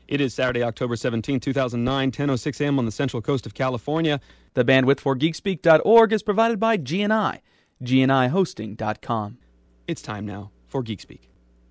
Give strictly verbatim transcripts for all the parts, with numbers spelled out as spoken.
It is Saturday, October seventeenth, two thousand nine, ten oh six a.m. on the central coast of California. The bandwidth for geek speak dot org is provided by G N I, G N I hosting dot com. It's time now for GeekSpeak.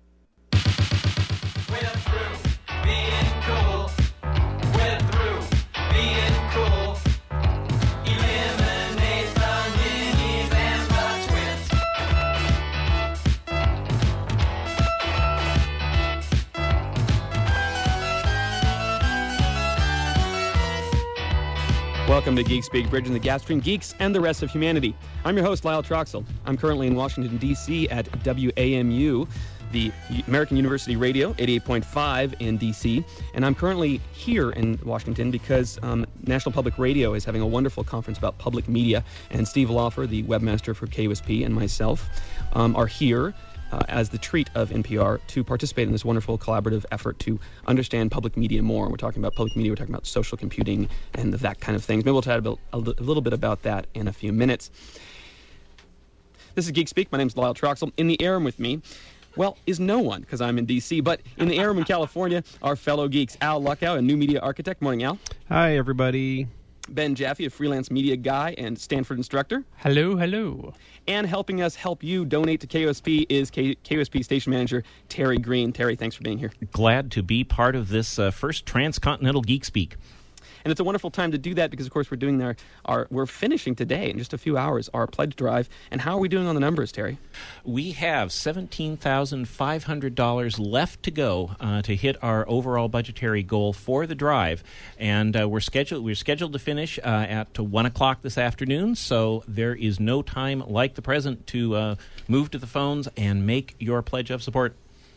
Welcome to GeekSpeak, bridging the gap between geeks and the rest of humanity. I'm your host, Lyle Troxell. I'm currently in Washington, D C at W A M U, the American University Radio, eighty-eight point five in D C. And I'm currently here in Washington because um, National Public Radio is having a wonderful conference about public media. And Steve Laufer, the webmaster for K U S P, and myself um, are here Uh, as the treat of N P R to participate in this wonderful collaborative effort to understand public media more. We're talking about public media, we're talking about social computing and that kind of things. Maybe we'll chat a, a, a little bit about that in a few minutes. This is Geek Speak. My name is Lyle Troxell. In the air room with me, well, is no one, because I'm in D C, but in the air room in California, our fellow geeks, Al Luckow, a new media architect. Morning, Al. Hi, everybody. Ben Jaffe, a freelance media guy and Stanford instructor. Hello, hello. And helping us help you donate to K U S P is K- KUSP station manager Terry Green. Terry, thanks for being here. Glad to be part of this uh, first transcontinental Geek Speak. And it's a wonderful time to do that because, of course, we're doing our, our we're finishing today in just a few hours our pledge drive. And how are we doing on the numbers, Terry? We have seventeen thousand five hundred dollars left to go uh, to hit our overall budgetary goal for the drive, and uh, we're scheduled we're scheduled to finish uh, at one o'clock this afternoon. So there is no time like the present to uh, move to the phones and make your pledge of support.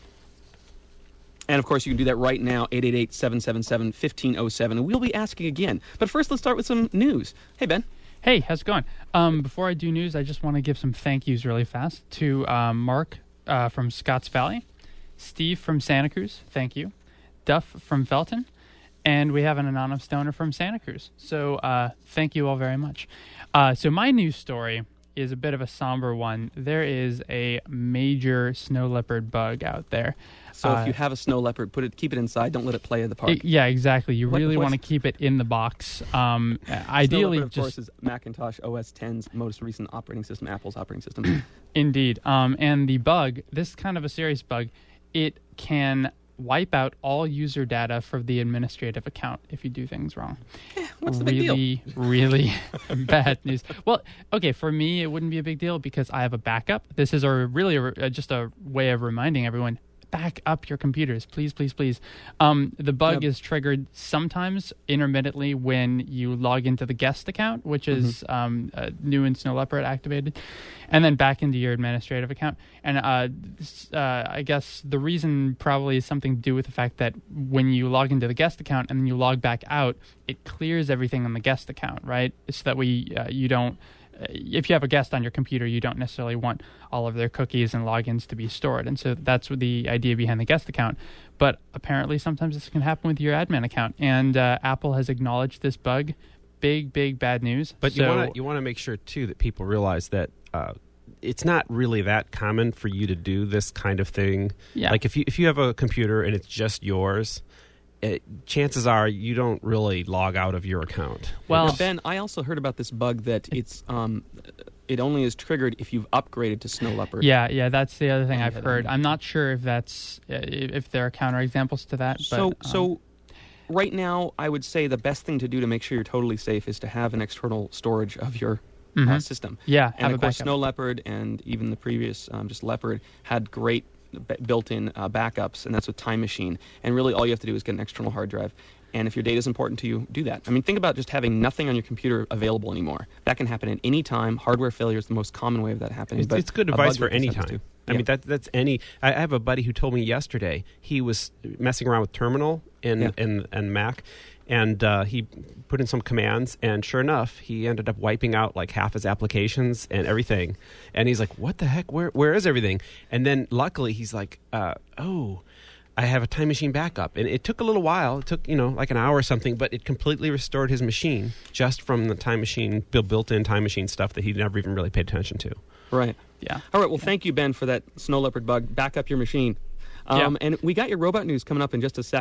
And, of course, you can do that right now, eight eight eight, seven seven seven, one five oh seven. And we'll be asking again. But first, let's start with some news. Hey, Ben. Hey, how's it going? Um, before I do news, I just want to give some thank yous really fast to uh, Mark uh, from Scotts Valley, Steve from Santa Cruz, thank you, Duff from Felton, and we have an anonymous donor from Santa Cruz. So uh, thank you all very much. Uh, so my news story is a bit of a somber one. There is a major snow leopard bug out there. So uh, if you have a snow leopard, put it, keep it inside. Don't let it play at the park. It, yeah, exactly. You What- really what's- want to keep it in the box. Um, Snow ideally, leopard, of just course, is Macintosh O S X's most recent operating system, Apple's operating system. indeed. Um, and the bug, this is kind of a serious bug. It can wipe out all user data for the administrative account if you do things wrong. What's the big deal? Really, really bad news. Well, okay, for me, it wouldn't be a big deal because I have a backup. This is a really a, just a way of reminding everyone, back up your computers, please, please, please. Um, the bug Yep. is triggered sometimes intermittently when you log into the guest account, which is Mm-hmm. um, uh, new in Snow Leopard activated, and then back into your administrative account. And uh, this, uh, I guess the reason probably is something to do with the fact that when you log into the guest account and then you log back out, it clears everything on the guest account, right? So that we uh, you don't. If you have a guest on your computer, you don't necessarily want all of their cookies and logins to be stored. And so that's what the idea behind the guest account. But apparently sometimes this can happen with your admin account. And uh, Apple has acknowledged this bug. Big, big bad news. But so, you want to you want to make sure too that people realize that uh, it's not really that common for you to do this kind of thing. Yeah. Like if you if you have a computer and it's just yours, it, chances are you don't really log out of your account. Well, Now, Ben, I also heard about this bug that it's um, it only is triggered if you've upgraded to Snow Leopard. Yeah, yeah, that's the other thing Oh, I've yeah, heard. that- I'm not sure if that's uh, if there are counterexamples to that. So, but, um, so right now, I would say the best thing to do to make sure you're totally safe is to have an external storage of your uh, Mhm. system. yeah, have And a of course, backup. Snow Leopard and even the previous um, just Leopard had great b- built-in uh, backups, and that's with Time Machine. And really, all you have to do is get an external hard drive. And if your data is important to you, do that. I mean, think about just having nothing on your computer available anymore. That can happen at any time. Hardware failure is the most common way of that happening. It's, but it's good a advice bug for like any this happens time. too. I Yeah. mean, that that's any. I I have a buddy who told me yesterday he was messing around with Terminal in Yeah. in, in Mac, and uh, he put in some commands, and sure enough, he ended up wiping out like half his applications and everything. And he's like, "What the heck? Where where is everything?" And then luckily, he's like, uh, "Oh, I have a Time Machine backup." And it took a little while. It took, you know, like an hour or something, but it completely restored his machine just from the Time Machine, built- built-in Time Machine stuff that he never even really paid attention to. Right. Yeah. All right. Well, thank you, Ben, for that Snow Leopard bug. Back up your machine. Um, Yeah. And we got your robot news coming up in just a second.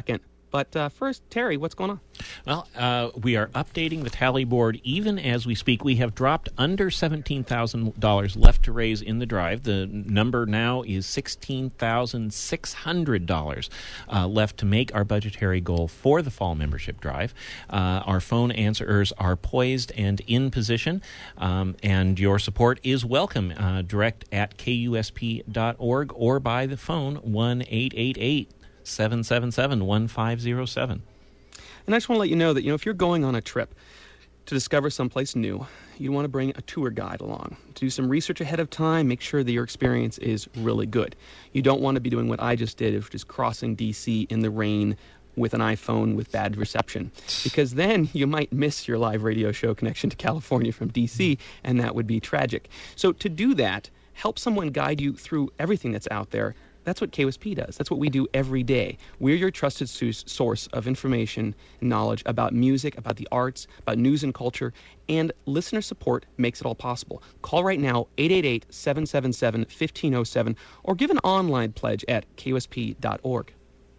But uh, first, Terry, what's going on? Well, uh, we are updating the tally board even as we speak. We have dropped under seventeen thousand dollars left to raise in the drive. The number now is sixteen thousand six hundred dollars uh, left to make our budgetary goal for the fall membership drive. Uh, our phone answerers are poised and in position, um, and your support is welcome. Uh, direct at K U S P dot org or by the phone one eight eight eight, seven seven seven, one five zero seven. And I just want to let you know that, you know, if you're going on a trip to discover someplace new, you want to bring a tour guide along. To do some research ahead of time, make sure that your experience is really good. You don't want to be doing what I just did, which is crossing D C in the rain with an iPhone with bad reception, because then you might miss your live radio show connection to California from D C, and that would be tragic. So to do that, help someone guide you through everything that's out there. That's what K U S P does. That's what we do every day. We're your trusted source of information and knowledge about music, about the arts, about news and culture, and listener support makes it all possible. Call right now, eight eight eight, seven seven seven, one five zero seven, or give an online pledge at K U S P dot org.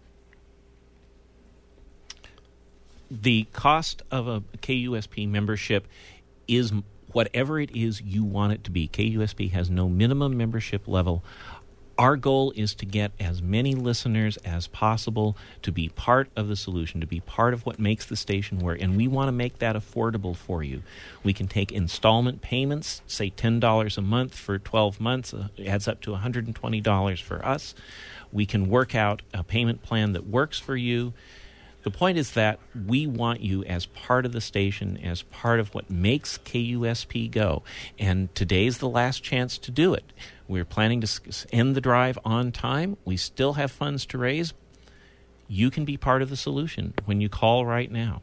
The cost of a K U S P membership is whatever it is you want it to be. K U S P has no minimum membership level. Our goal is to get as many listeners as possible to be part of the solution, to be part of what makes the station work, and we want to make that affordable for you. We can take installment payments, say ten dollars a month for twelve months. Uh, it adds up to one hundred twenty dollars for us. We can work out a payment plan that works for you. The point is that we want you as part of the station, as part of what makes K U S P go. And today's the last chance to do it. We're planning to end the drive on time. We still have funds to raise. You can be part of the solution when you call right now.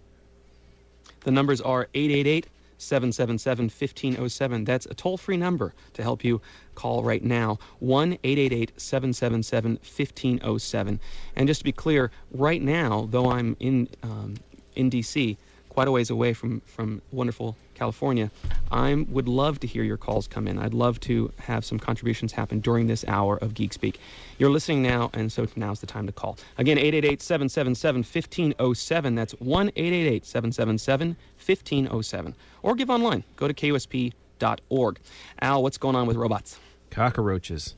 The numbers are eight eight eight, seven seven seven, one five zero seven. That's a toll-free number to help you call right now, one eight eight eight, seven seven seven, one five zero seven. And just to be clear, right now, though I'm in um, in D C, quite a ways away from, from wonderful California, I would love to hear your calls come in. I'd love to have some contributions happen during this hour of Geek Speak. You're listening now, and so now's the time to call. Again, eight eight eight, seven seven seven, one five zero seven. That's one eight eight eight, seven seven seven, one five zero seven. Or give online. Go to K U S P dot org. Al, what's going on with robots? Cockroaches.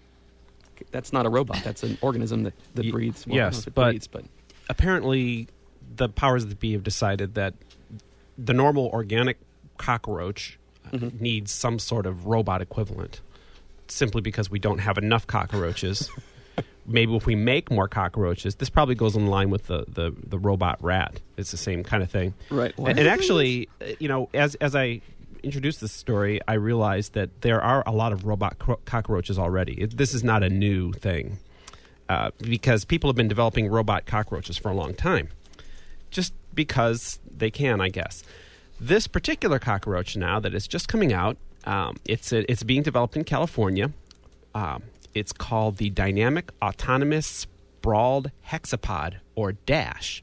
That's not a robot. That's an organism that, that Y- breathes. Well, yes, I don't know if it but, breathes, but apparently the powers that be have decided that the normal organic cockroach mm-hmm. needs some sort of robot equivalent, simply because we don't have enough cockroaches. Maybe if we make more cockroaches, this probably goes in line with the, the, the robot rat. It's the same kind of thing. Right. And, and actually, uh, you know, as as I introduced this story, I realized that there are a lot of robot cro- cockroaches already. It, this is not a new thing, uh, because people have been developing robot cockroaches for a long time, just because they can, I guess. This particular cockroach now that is just coming out, um, it's a, it's being developed in California. Um, it's called the Dynamic Autonomous Sprawled Hexapod, or DASH.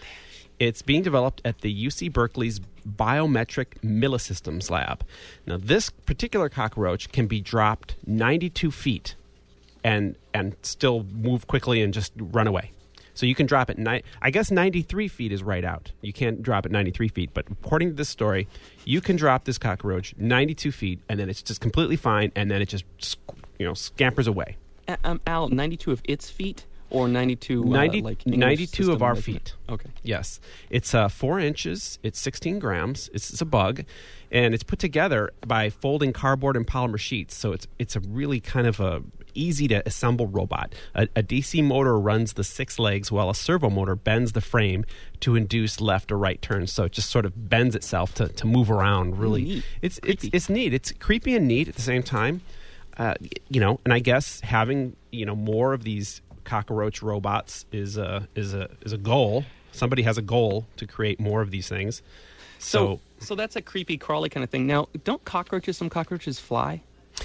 It's being developed at the U C Berkeley's Biometric Millisystems Lab. Now, this particular cockroach can be dropped ninety-two feet and and still move quickly and just run away. So you can drop it, ni- I guess ninety-three feet is right out. You can't drop it ninety-three feet. But according to this story, you can drop this cockroach ninety-two feet, and then it's just completely fine, and then it just, you know, scampers away. Uh, um, Al, ninety-two of its feet? Or ninety-two, uh, ninety, like English ninety-two of system, our like- feet. Okay. Yes. It's uh, four inches. It's sixteen grams. It's, it's a bug. And it's put together by folding cardboard and polymer sheets. So it's it's a really kind of a easy to assemble robot. A, a D C motor runs the six legs while a servo motor bends the frame to induce left or right turns. So it just sort of bends itself to, to move around. Really, Neat. it's Creepy. it's it's neat. It's creepy and neat at the same time. Uh, y- you know, and I guess having you know more of these cockroach robots is a is a is a goal. Somebody has a goal to create more of these things. So, So, so that's a creepy, crawly kind of thing. Now, don't cockroaches, some cockroaches fly?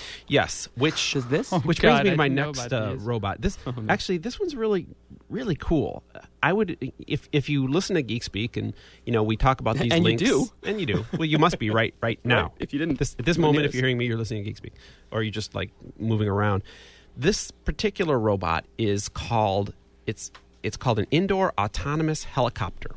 yes, which Does this? Oh, which God, brings me I to my didn't know next about uh, these. robot. This Oh, no. actually, this one's really really cool. I would if if you listen to Geek Speak and you know we talk about these And you links, do. and you do. Well, you must be right right now. Right. If you didn't, this, at this you moment, wouldn't if you're hearing me, you're listening to Geek Speak, or you're just like moving around. This particular robot is called it's it's called an indoor autonomous helicopter.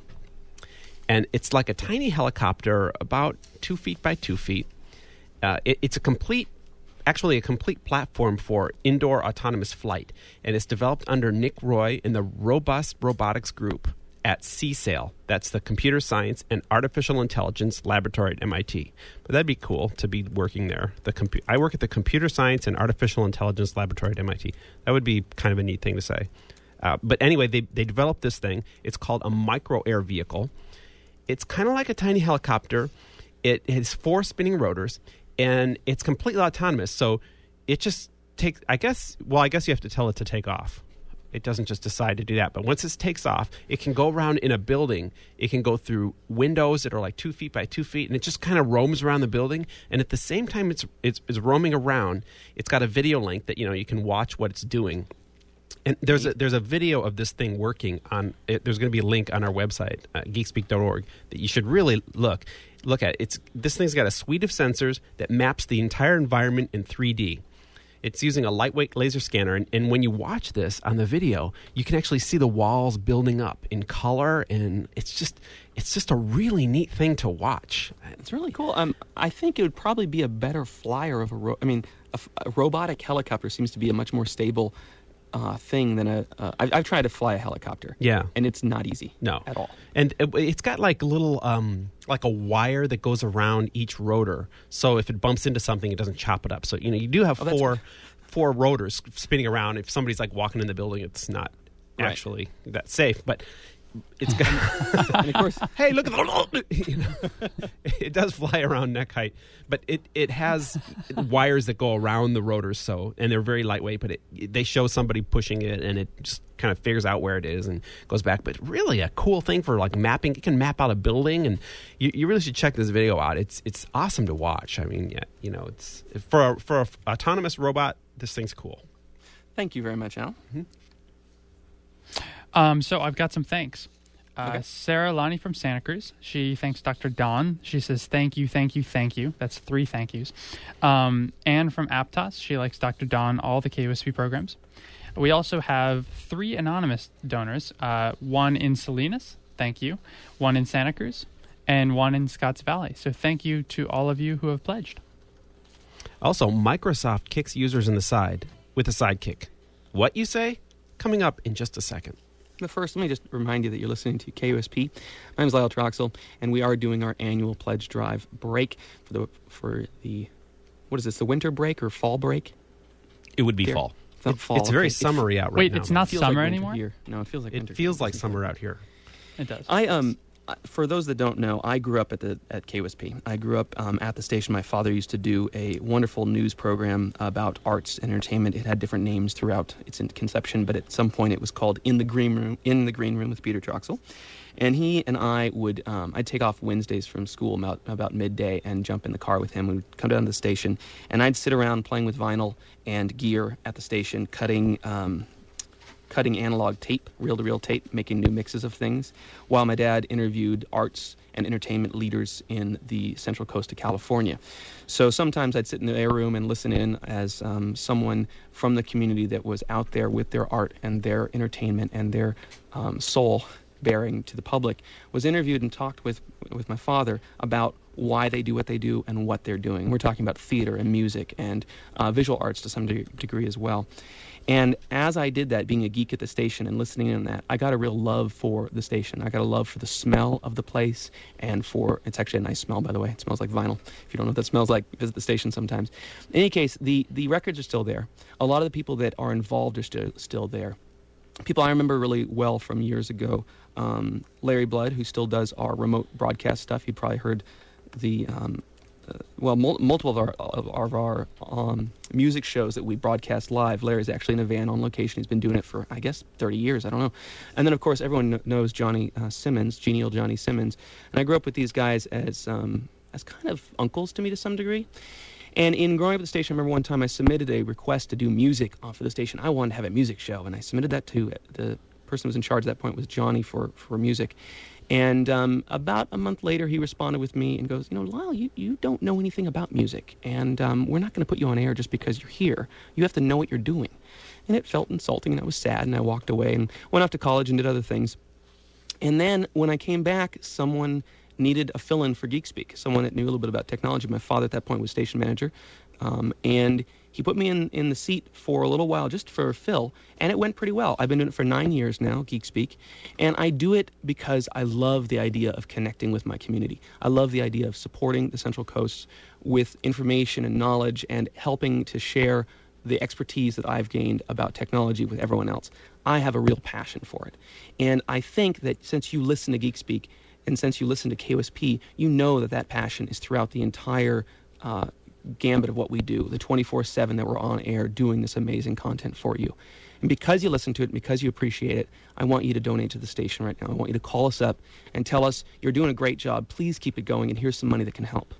And it's like a tiny helicopter about two feet by two feet. Uh, it, it's a complete, actually a complete platform for indoor autonomous flight. And it's developed under Nick Roy in the Robust Robotics Group at C S A L. That's the Computer Science and Artificial Intelligence Laboratory at M I T. But that'd be cool to be working there. The compu- I work at the Computer Science and Artificial Intelligence Laboratory at M I T. That would be kind of a neat thing to say. Uh, but anyway, they, they developed this thing. It's called a micro-air vehicle. It's kind of like a tiny helicopter. It has four spinning rotors, and it's completely autonomous. So it just takes, I guess, well, I guess you have to tell it to take off. It doesn't just decide to do that. But once it takes off, it can go around in a building. It can go through windows that are like two feet by two feet, and it just kind of roams around the building. And at the same time it's, it's, it's roaming around, it's got a video link that, you know, you can watch what it's doing. And there's a, there's a video of this thing working on it. There's going to be a link on our website, uh, geekspeak dot org, that you should really look look at. It's this thing's got a suite of sensors that maps the entire environment in three D. It's using a lightweight laser scanner, and, and when you watch this on the video, you can actually see the walls building up in color, and it's just it's just a really neat thing to watch. It's really cool. Um, I think it would probably be a better flyer of a. Ro- I mean, a, a robotic helicopter seems to be a much more stable uh, thing than a. Uh, I've, I've tried to fly a helicopter. Yeah, and it's not easy. No, at all. And it, it's got like little, um, like a wire that goes around each rotor, so if it bumps into something, it doesn't chop it up. So you know, you do have oh, four right. four rotors spinning around. If somebody's like walking in the building, it's not right. actually that safe, but. It's got, and of course, hey, look at the, you know, it does fly around neck height, but it, it has wires that go around the rotors, so and they're very lightweight. But it, they show somebody pushing it, and it just kind of figures out where it is and goes back. But really, a cool thing for like mapping. It can map out a building, and you, you really should check this video out. It's it's awesome to watch. I mean, yeah, you know, it's for a, for a autonomous robot. This thing's cool. Thank you very much, Al. Mm-hmm. Um, so I've got some thanks. Uh, Okay. Sarah Lonnie from Santa Cruz. She thanks Doctor Don. She says, thank you, thank you, thank you. That's three thank yous. Um, Anne from Aptos. She likes Doctor Don, all the K U S P programs. We also have three anonymous donors. Uh, one in Salinas. Thank you. One in Santa Cruz. And one in Scotts Valley. So thank you to all of you who have pledged. Also, Microsoft kicks users in the side with a sidekick. What, you say? Coming up in just a second. But first, let me just remind you that you're listening to K U S P. My name is Lyle Troxel, and we are doing our annual pledge drive break for the for the what is this? The winter break or fall break? It would be There. fall. It's not fall. It's very okay. summery out right Wait, now. it's not It feels summer like winter anymore? here. No, it feels like It winter. feels here. like summer out here. It does. I um, for those that don't know, I grew up at the at K U S P. I grew up um, at the station. My father used to do a wonderful news program about arts and entertainment. It had different names throughout its conception, but at some point it was called In the Green Room. In the Green Room with Peter Troxel, and he and I would um, I'd take off Wednesdays from school about about midday and jump in the car with him. We would come down to the station, and I'd sit around playing with vinyl and gear at the station, cutting. Um, cutting analog tape, reel-to-reel tape, making new mixes of things, while my dad interviewed arts and entertainment leaders in the Central Coast of California. So sometimes I'd sit in the air room and listen in as um, someone from the community that was out there with their art and their entertainment and their um, soul bearing to the public was interviewed and talked with with my father about why they do what they do and what they're doing. We're talking about theater and music and uh, visual arts to some de- degree as well. And as I did that, being a geek at the station and listening in on that, I got a real love for the station. I got a love for the smell of the place and for, it's actually a nice smell, by the way. It smells like vinyl. If you don't know what that smells like, visit the station sometimes. In any case, the, the records are still there. A lot of the people that are involved are still, still there. People I remember really well from years ago, um, Larry Blood, who still does our remote broadcast stuff. You probably heard the... Um, Uh, well, mul- multiple of our of, of our um, music shows that we broadcast live. Larry's actually in a van on location. He's been doing it for, I guess, thirty years. I don't know. And then, of course, everyone kn- knows Johnny uh, Simmons, genial Johnny Simmons. And I grew up with these guys as um, as kind of uncles to me to some degree. And in growing up at the station, I remember one time I submitted a request to do music uh, for the station. I wanted to have a music show, and I submitted that to the person who was in charge at that point was Johnny for, for music. And um, about a month later, he responded with me and goes, you know, Lyle, you, you don't know anything about music, and um, we're not going to put you on air just because you're here. You have to know what you're doing. and it felt insulting, and I was sad, and I walked away and went off to college and did other things. And then when I came back, someone needed a fill-in for GeekSpeak, someone that knew a little bit about technology. My father at that point was station manager, um, and he put me in, in the seat for a little while just for a fill, and it went pretty well. I've been doing it for nine years now, GeekSpeak, and I do it because I love the idea of connecting with my community. I love the idea of supporting the Central Coast with information and knowledge and helping to share the expertise that I've gained about technology with everyone else. I have a real passion for it. And I think that since you listen to GeekSpeak and since you listen to K O S P, you know that that passion is throughout the entire uh, gambit of what we do, the twenty-four seven that we're on air doing this amazing content for you. And because you listen to it, because you appreciate it, I want you to donate to the station right now. I want you to call us up and tell us you're doing a great job. Please keep it going, and here's some money that can help.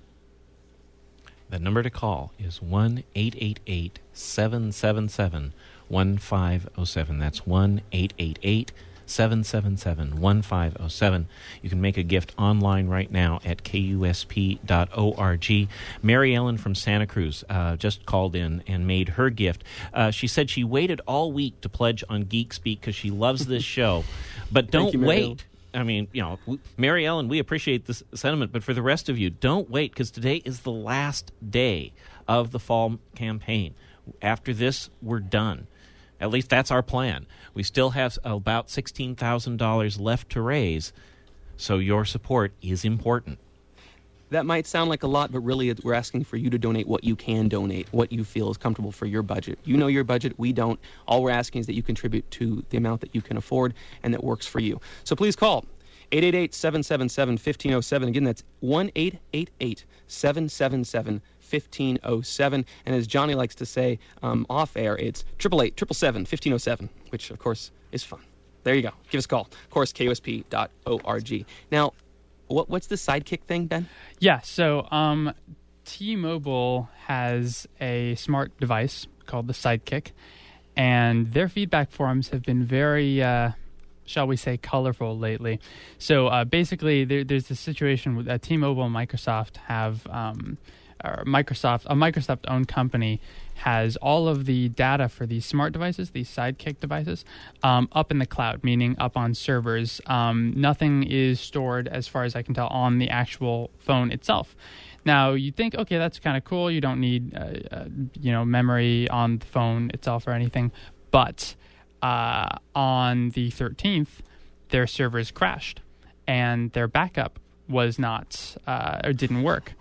The number to call is one eight eight eight, seven seven seven, one five zero seven. That's one eight eight eight, seven seven seven, one five zero seven. You can make a gift online right now at K U S P dot org. Mary Ellen from Santa Cruz uh, just called in and made her gift. Uh, she said she waited all week to pledge on GeekSpeak because she loves this show. But don't you, Mary wait. Ellen. I mean, you know, Mary Ellen, we appreciate this sentiment, but for the rest of you, don't wait, because today is the last day of the fall campaign. After this, we're done. At least that's our plan. We still have about sixteen thousand dollars left to raise, so your support is important. That might sound like a lot, but really it- we're asking for you to donate what you can donate, what you feel is comfortable for your budget. You know your budget, we don't. All we're asking is that you contribute to the amount that you can afford and that works for you. So please call eight eight eight, seven seven seven, one five zero seven. Again, that's one eight eight eight, seven seven seven, one five zero seven. And as Johnny likes to say um, off air, it's eight eight eight, seven seven seven, one five zero seven, which of course is fun. There you go. Give us a call. Of course, K O S P dot org. Now, What, what's the Sidekick thing, Ben? Yeah, so um, T-Mobile has a smart device called the Sidekick, and their feedback forums have been very, uh, shall we say, colorful lately. So uh, basically, there, there's this situation with uh, T-Mobile and Microsoft have, um, or Microsoft, a Microsoft-owned company has all of the data for these smart devices, these Sidekick devices, um, up in the cloud, meaning up on servers. Um, nothing is stored, as far as I can tell, on the actual phone itself. Now, you think, okay, that's kind of cool. You don't need, uh, uh, you know, memory on the phone itself or anything. But uh, on the thirteenth, their servers crashed, and their backup was not, uh, or didn't work.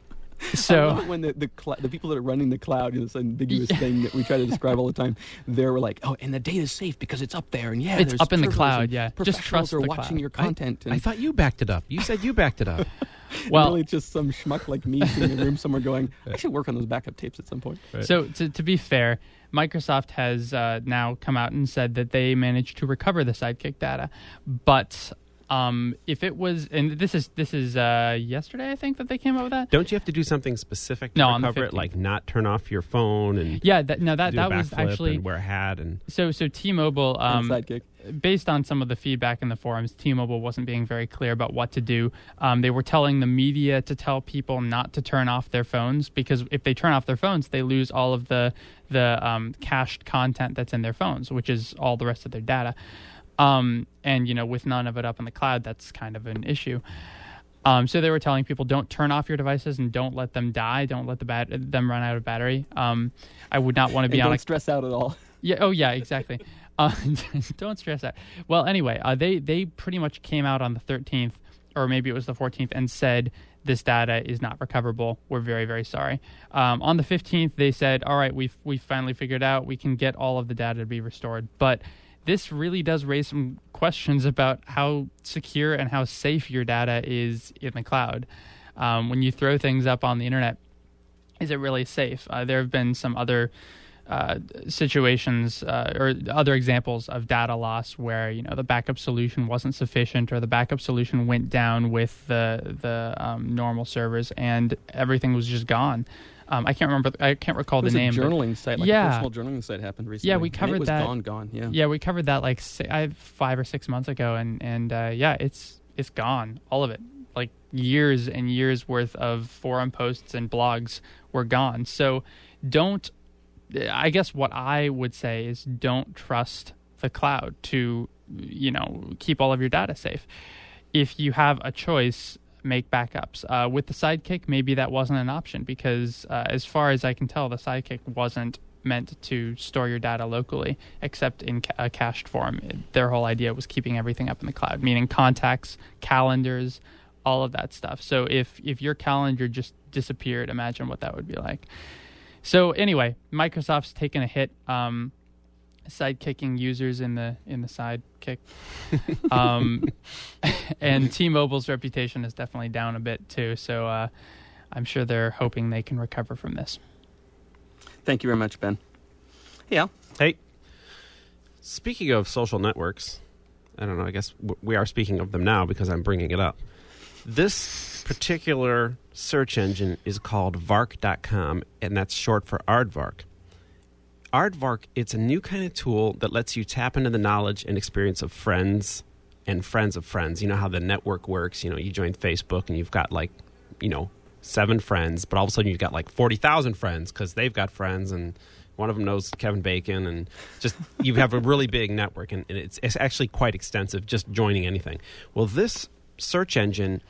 So I love it when the the, cl- the people that are running the cloud, you know, this ambiguous yeah. thing that we try to describe all the time, they were like, oh, and the data's safe because it's up there, and yeah, it's there's up in the servers cloud. and Yeah, professionals just trust are the watching cloud. your content. I, and I thought you backed it up. You said you backed it up. Well, really, it's just some schmuck like me sitting in a room somewhere going, I should work on those backup tapes at some point. Right. So to to be fair, Microsoft has uh, now come out and said that they managed to recover the Sidekick data, but. Um, if it was, and this is this is uh, yesterday, I think that they came up with that. Don't you have to do something specific to No, on the recover it, fifteenth. like not turn off your phone and Yeah, that, no, that do that a was backflip actually and wear a hat and so. So T-Mobile, um, And Sidekick. based on some of the feedback in the forums, T-Mobile wasn't being very clear about what to do. Um, they were telling the media to tell people not to turn off their phones, because if they turn off their phones, they lose all of the the um, cached content that's in their phones, which is all the rest of their data. Um, and, you know, with none of it up in the cloud, that's kind of an issue. Um, so they were telling people, don't turn off your devices and don't let them die. Don't let the bat- them run out of battery. Um, I would not want to be and on don't a... stress out at all. Yeah. Oh, yeah, exactly. Uh, don't stress out. Well, anyway, uh, they, they pretty much came out on the thirteenth, or maybe it was the fourteenth, and said this data is not recoverable. We're very, very sorry. Um, on the fifteenth, they said, all right, we've, we've finally figured out we can get all of the data to be restored. But this really does raise some questions about how secure and how safe your data is in the cloud. Um, when you throw things up on the internet, is it really safe? Uh, there have been some other uh, situations uh, or other examples of data loss where, you know, the backup solution wasn't sufficient, or the backup solution went down with the the um, normal servers and everything was just gone. Um, I can't remember. I can't recall It was the name. a journaling site, like yeah. a personal journaling site happened recently. Yeah, we and covered it was that. gone, gone. Yeah. Yeah, we covered that like si- I, five or six months ago, and and uh, yeah, it's it's gone, all of it. Like years and years worth of forum posts and blogs were gone. So don't I guess what I would say is don't trust the cloud to, you know, keep all of your data safe. If you have a choice, make backups. Uh, with the Sidekick, maybe that wasn't an option because uh, as far as I can tell, the Sidekick wasn't meant to store your data locally except in ca- a cached form. It, their whole idea was keeping everything up in the cloud, meaning contacts, calendars, all of that stuff. So if, if your calendar just disappeared, imagine what that would be like. So anyway, Microsoft's taken a hit, um, sidekicking users in the in the sidekick, um, and T-Mobile's reputation is definitely down a bit too. So uh, I'm sure they're hoping they can recover from this. Thank you very much, Ben. Yeah. Hey, speaking of social networks, I don't know. I guess w- we are speaking of them now because I'm bringing it up. This particular search engine is called vark dot com, and that's short for Aardvark. Aardvark, it's a new kind of tool that lets you tap into the knowledge and experience of friends and friends of friends. You know how the network works. You know, you join Facebook and you've got like, you know, seven friends, but all of a sudden you've got like forty thousand friends because they've got friends and one of them knows Kevin Bacon, and just you have a really big network, and, and it's, it's actually quite extensive just joining anything. Well, this search engine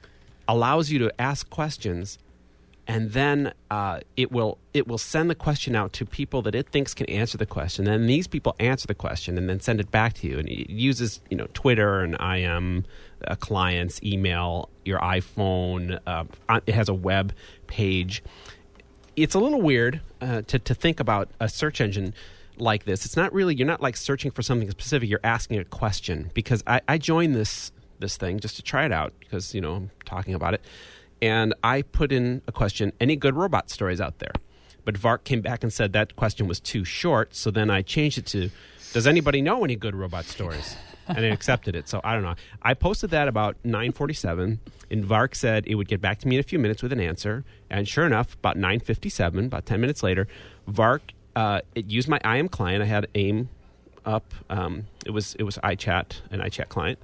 allows you to ask questions, and then uh, it will it will send the question out to people that it thinks can answer the question. Then these people answer the question and then send it back to you. And it uses, you know, Twitter and I M uh, clients, email, your iPhone. Uh, it has a web page. It's a little weird uh, to to think about a search engine like this. It's not really, you're not like searching for something specific. You're asking a question, because I, I joined this this thing just to try it out because, you know, I'm talking about it. And I put in a question, any good robot stories out there? But Vark came back and said that question was too short. So then I changed it to, does anybody know any good robot stories? And it accepted it. So I don't know. I posted that about nine forty-seven, and Vark said it would get back to me in a few minutes with an answer. And sure enough, about nine fifty-seven, about ten minutes later, Vark, uh, it used my I M client. I had AIM up. Um, it was it was iChat, an iChat client.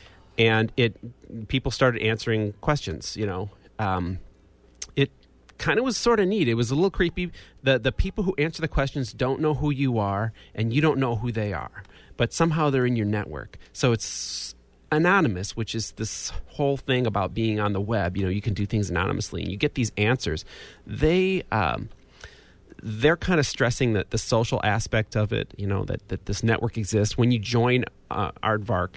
And it people started answering questions, you know. Um, it kind of was sort of neat. It was a little creepy. The the people who answer the questions don't know who you are, and you don't know who they are. But somehow they're in your network. So it's anonymous, which is this whole thing about being on the web. You know, you can do things anonymously, and you get these answers. They um, they're kind of stressing that the social aspect of it. You know, that that this network exists. When you join uh, Aardvark,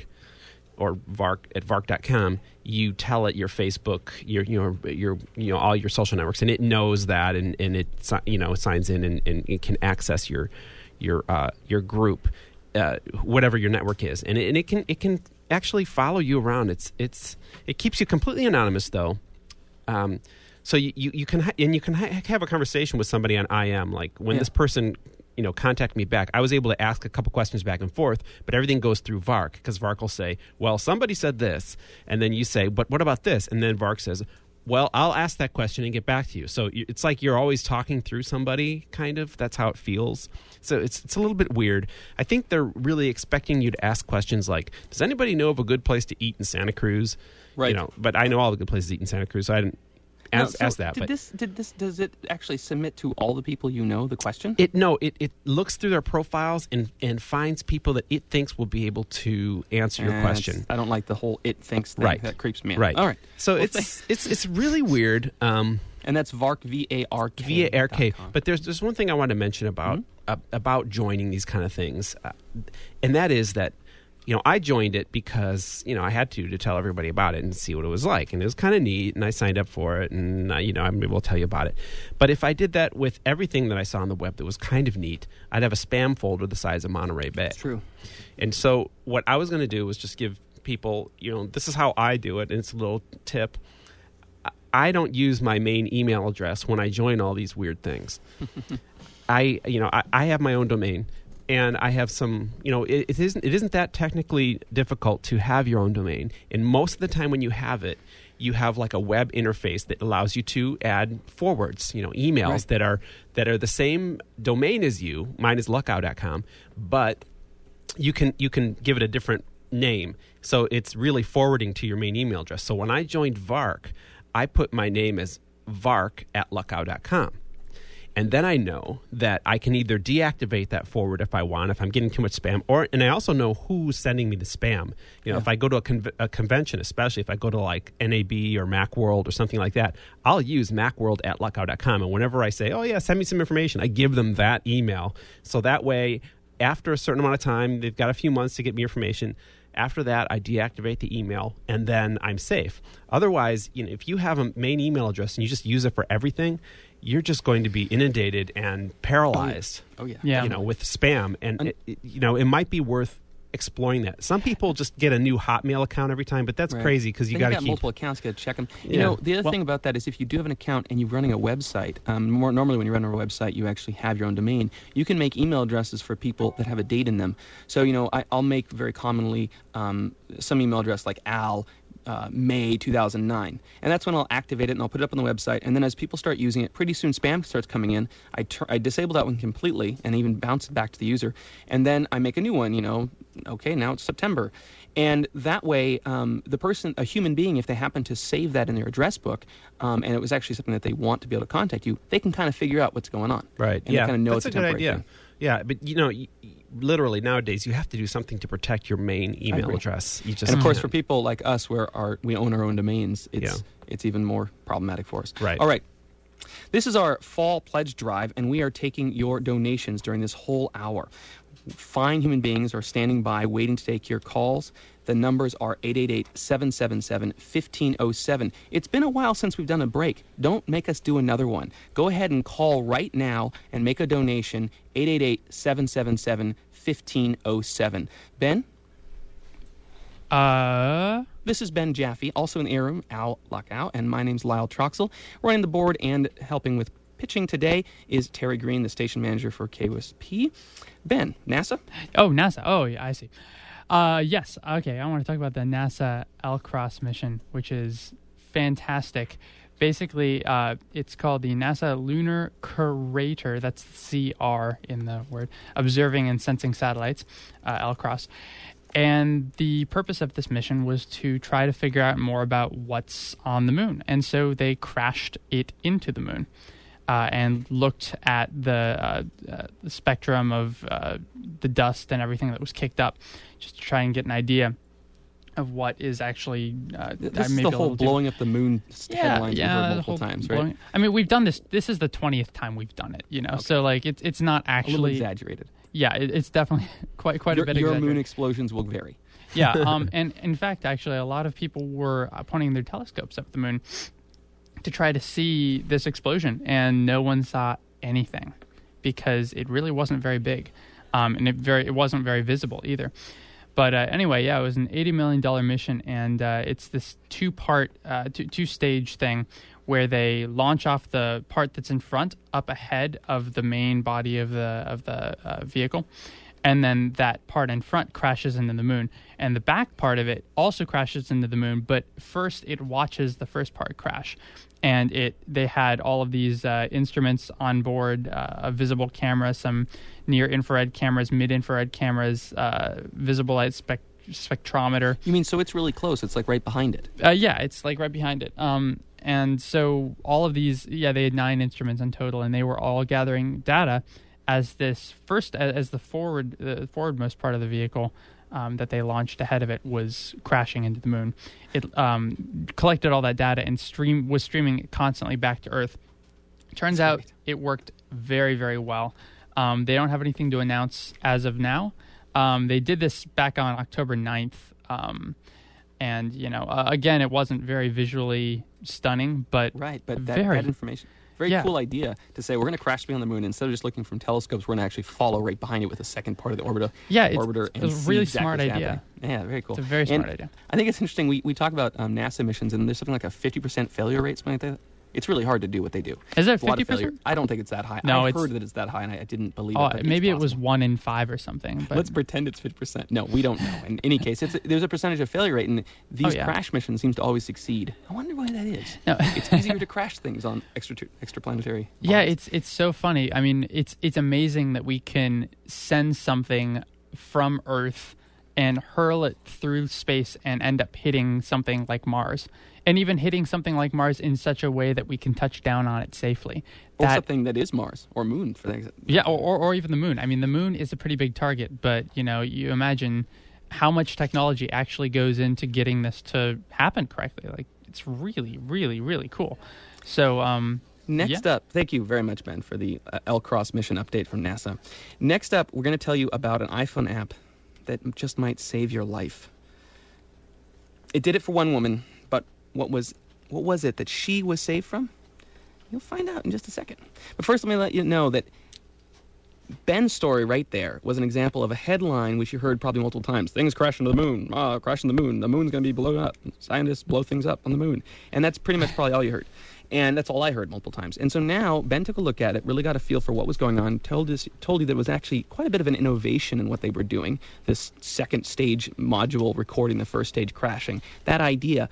or Vark at vark dot com, you tell it your Facebook, your your your you know all your social networks, and it knows that, and, and it you know signs in and, and it can access your your uh, your group, uh, whatever your network is, and it, and it can it can actually follow you around. It's it's it keeps you completely anonymous though. Um, so you, you, you can ha- and you can ha- have a conversation with somebody on I M, like when yeah. this person, you know, contact me back. I was able to ask a couple questions back and forth, but everything goes through Vark, because Vark will say, well, somebody said this, and then you say, but what about this? And then Vark says, well, I'll ask that question and get back to you. So it's like you're always talking through somebody, kind of. That's how it feels. So it's it's a little bit weird. I think they're really expecting you to ask questions like, does anybody know of a good place to eat in Santa Cruz? Right. You know, but I know all the good places to eat in Santa Cruz, so I didn't ask, no, so ask that. Did but this, did this, does it actually submit to all the people you know the question? It no, it, it looks through their profiles and, and finds people that it thinks will be able to answer your Uh, question. I don't like the whole it thinks thing. Right. That creeps me out. Right. All right. So Well, it's thank- it's it's really weird. Um, And that's Vark, V A R K. V A R K. dot com. But there's there's one thing I want to mention about Mm-hmm. uh, about joining these kind of things, uh, and that is that, you know, I joined it because, you know, I had to to tell everybody about it and see what it was like, and it was kind of neat, and I signed up for it, and uh, you know, I'm able to tell you about it. But if I did that with everything that I saw on the web that was kind of neat, I'd have a spam folder the size of Monterey Bay. That's true. And so what I was going to do was just give people, you know, this is how I do it, and it's a little tip. I don't use my main email address when I join all these weird things. I, you know, I, I have my own domain, and I have some, you know, it, it isn't it isn't that technically difficult to have your own domain. And most of the time when you have it, you have like a web interface that allows you to add forwards, you know, emails Right. that are that are the same domain as you. Mine is luckout dot com, but you can you can give it a different name. So it's really forwarding to your main email address. So when I joined Vark, I put my name as vark at luckout dot com. And then I know that I can either deactivate that forward if I want, if I'm getting too much spam, or and I also know who's sending me the spam. You know, yeah. if I go to a, con- a convention, especially if I go to like N A B or Macworld or something like that, I'll use macworld at luckout dot com. And whenever I say, oh, yeah, send me some information, I give them that email. So that way, after a certain amount of time, they've got a few months to get me information. After that, I deactivate the email, and then I'm safe. Otherwise, you know, if you have a main email address and you just use it for everything, you're just going to be inundated and paralyzed. Oh, yeah. yeah. You know, with spam. And, it, it, you know, it might be worth exploring that. Some people just get a new Hotmail account every time, but that's right. crazy because you got to keep multiple accounts. You got to check them. You yeah. know, the other well, thing about that is if you do have an account and you're running a website, um, more normally when you run a website, you actually have your own domain. You can make email addresses for people that have a date in them. So, you know, I, I'll make very commonly um, some email address like Al. Uh, May two thousand nine, and that's when I'll activate it and I'll put it up on the website. And then as people start using it, pretty soon spam starts coming in. I tur- I disable that one completely and even bounce it back to the user. And then I make a new one. You know, okay, now it's September, and that way um, the person, a human being, if they happen to save that in their address book, um, and it was actually something that they want to be able to contact you, they can kind of figure out what's going on. Right. And yeah. Kind of know that's it's a, a good temporary idea. thing. Yeah, but you know, y- y- literally nowadays you have to do something to protect your main email agree. address. You just And of course, can't. for people like us, where our we own our own domains, it's Yeah. it's even more problematic for us. Right. All right. This is our fall pledge drive, and we are taking your donations during this whole hour. Fine human beings are standing by waiting to take your calls. The numbers are eight eight eight, seven seven seven, one five zero seven. It's been a while since we've done a break. Don't make us do another one. Go ahead and call right now and make a donation, eight eight eight, seven seven seven, one five zero seven. Ben? Uh, This is Ben Jaffe, also in the air room, Al Luckout, and my name's Lyle Troxel. Running the board and helping with pitching today is Terry Green, the station manager for K W S P. Ben, NASA? oh, NASA. Oh, yeah, I see. Uh, yes. Okay, I want to talk about the NASA L-CROSS mission, which is fantastic. Basically, uh, it's called the NASA Lunar Crater, that's C R in the word, Observing and Sensing Satellites, uh, L-CROSS. And the purpose of this mission was to try to figure out more about what's on the moon. And so they crashed it into the moon uh, and looked at the, uh, uh, the spectrum of uh, the dust and everything that was kicked up, just to try and get an idea of what is actually uh, This is maybe the a whole little blowing up the moon yeah, headlines yeah, we've heard the multiple whole times, blowing- right? I mean, we've done this. This is the twentieth time we've done it, you know. Okay. So like, it's it's not A little actually. exaggerated. Yeah, it, it's definitely quite quite Your, a bit your exaggerated. moon explosions will vary. Yeah, um, and in fact, actually, a lot of people were uh, pointing their telescopes up at the moon to try to see this explosion, and no one saw anything because it really wasn't very big, um, and it very it wasn't very visible either. But uh, anyway, yeah, it was an eighty million dollars mission, and uh, it's this two-part, uh, two, two-stage thing where they launch off the part that's in front up ahead of the main body of the of the uh, vehicle, and then that part in front crashes into the moon. And the back part of it also crashes into the moon, but first it watches the first part crash. And it they had all of these uh, instruments on board, uh, a visible camera, some near-infrared cameras, mid-infrared cameras, uh, visible light spec- spectrometer. You mean so it's really close? It's like right behind it. Uh, yeah, it's like right behind it. Um, and so all of these, yeah, they had nine instruments in total, and they were all gathering data as this first, as the forward, the forwardmost part of the vehicle um, that they launched ahead of it was crashing into the moon. It um, collected all that data and stream was streaming it constantly back to Earth. Turns That's out great. it worked very, very well. Um, they don't have anything to announce as of now. Um, they did this back on October ninth. Um, and, you know, uh, again, it wasn't very visually stunning, but Right, but that, very, that information, very yeah. cool idea to say we're going to crash beyond the moon. Instead of just looking from telescopes, we're going to actually follow right behind it with the second part of the orbiter. Yeah, it's, orbiter it's and a see really exactly smart what's idea. happening. Yeah, very cool. It's a very smart And idea. I think it's interesting. We, we talk about um, NASA missions, and there's something like a fifty percent failure rate, something like that. It's really hard to do what they do. Is it A lot fifty of failure. percent? I don't think it's that high. No, I it's- heard that it's that high, and I, I didn't believe Oh, it. but it's maybe it was possible. one in five or something. But Let's pretend it's fifty percent. No, we don't know. In any case, it's a, there's a percentage of failure rate, and these Oh, yeah. crash missions seem to always succeed. I wonder why that is. No. It's easier to crash things on extra extraplanetary. yeah, bodies. it's it's so funny. I mean, it's it's amazing that we can send something from Earth and hurl it through space and end up hitting something like Mars. And even hitting something like Mars in such a way that we can touch down on it safely. Or That, something that is Mars or Moon for things. yeah, or, or, or even the moon. I mean, the moon is a pretty big target, but, you know, you imagine how much technology actually goes into getting this to happen correctly. Like, it's really, really, really cool. So, um... Next yeah. up, thank you very much, Ben, for the uh, L-Cross mission update from NASA. Next up, we're going to tell you about an iPhone app that just might save your life. It did it for one woman, but what was what was it that she was saved from? You'll find out in just a second. But first, let me let you know that Ben's story right there was an example of a headline which you heard probably multiple times. Things crash into the moon. Ah, crash into the moon. The moon's going to be blown up. Scientists blow things up on the moon. And that's pretty much probably all you heard. And that's all I heard multiple times. And so now Ben took a look at it, really got a feel for what was going on, told us, told you that it was actually quite a bit of an innovation in what they were doing, this second stage module recording the first stage crashing. That idea,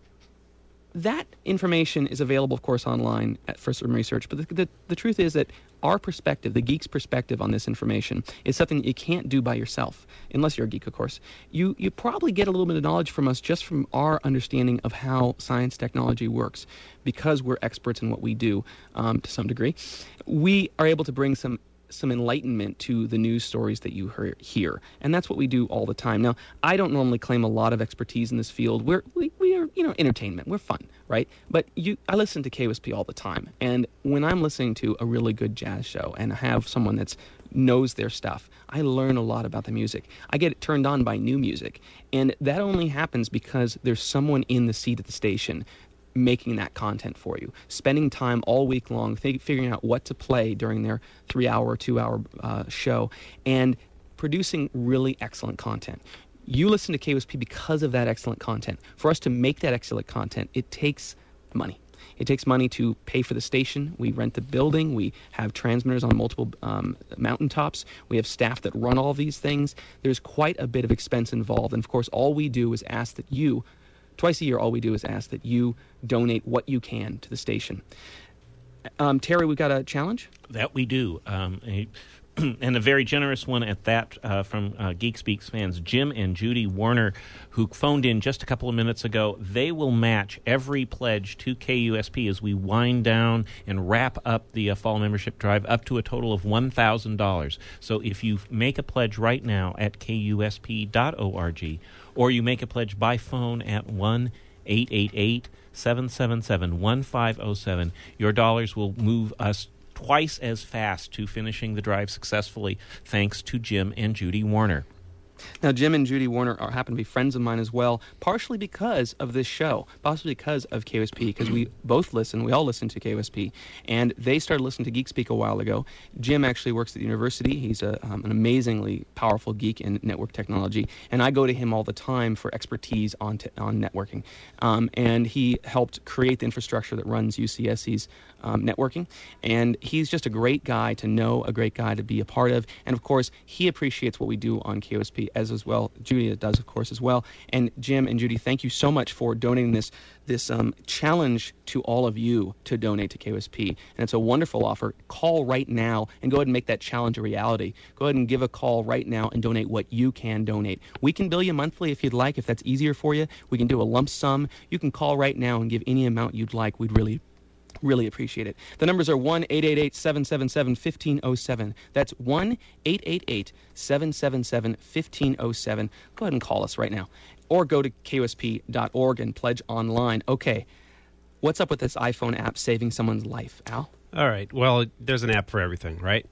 that information is available, of course, online at First Urban Research. But the, the, the truth is that our perspective, the geek's perspective on this information, is something that you can't do by yourself, unless you're a geek, of course. You you probably get a little bit of knowledge from us just from our understanding of how science technology works, because we're experts in what we do um, to some degree. We are able to bring some some enlightenment to the news stories that you hear. And that's what we do all the time. Now, I don't normally claim a lot of expertise in this field. We're, we, we are, you know, entertainment. We're fun, right? But you, I listen to K O S P all the time. And when I'm listening to a really good jazz show and I have someone that's knows their stuff, I learn a lot about the music. I get turned on by new music. And that only happens because there's someone in the seat at the station making that content for you, spending time all week long th- figuring out what to play during their three-hour or two-hour uh, show, and producing really excellent content. You listen to K O S P because of that excellent content. For us to make that excellent content, it takes money. It takes money to pay for the station. We rent the building. We have transmitters on multiple um, mountaintops. We have staff that run all these things. There's quite a bit of expense involved. And, of course, all we do is ask that you, twice a year, all we do is ask that you donate what you can to the station. Um, Terry, we got a challenge? That we do. Um, a, and a very generous one at that uh, from uh, Geek Speaks fans, Jim and Judy Warner, who phoned in just a couple of minutes ago. They will match every pledge to K U S P as we wind down and wrap up the uh, fall membership drive up to a total of one thousand dollars. So if you make a pledge right now at K U S P dot org, or you make a pledge by phone at one eight eight eight, seven seven seven, one five zero seven, your dollars will move us twice as fast to finishing the drive successfully, thanks to Jim and Judy Warner. Now, Jim and Judy Warner are, happen to be friends of mine as well, partially because of this show, possibly because of K O S P, because we both listen, we all listen to K O S P, and they started listening to Geek Speak a while ago. Jim actually works at the university. He's a, um, an amazingly powerful geek in network technology, and I go to him all the time for expertise on t- on networking. Um, and he helped create the infrastructure that runs U C S C's um, networking, and he's just a great guy to know, a great guy to be a part of, and of course, he appreciates what we do on K O S P as as well. Judy does, of course, as well. And Jim and Judy, thank you so much for donating this this um, challenge to all of you to donate to K O S P. And it's a wonderful offer. Call right now and go ahead and make that challenge a reality. Go ahead and give a call right now and donate what you can donate. We can bill you monthly if you'd like, if that's easier for you. We can do a lump sum. You can call right now and give any amount you'd like. We'd really Really appreciate it. The numbers are one eight eight eight, seven seven seven, one five zero seven. That's one eight eight eight, seven seven seven, one five zero seven. Go ahead and call us right now. Or go to K O S P dot org and pledge online. Okay, what's up with this iPhone app saving someone's life, Al? All right. Well, there's an app for everything, right?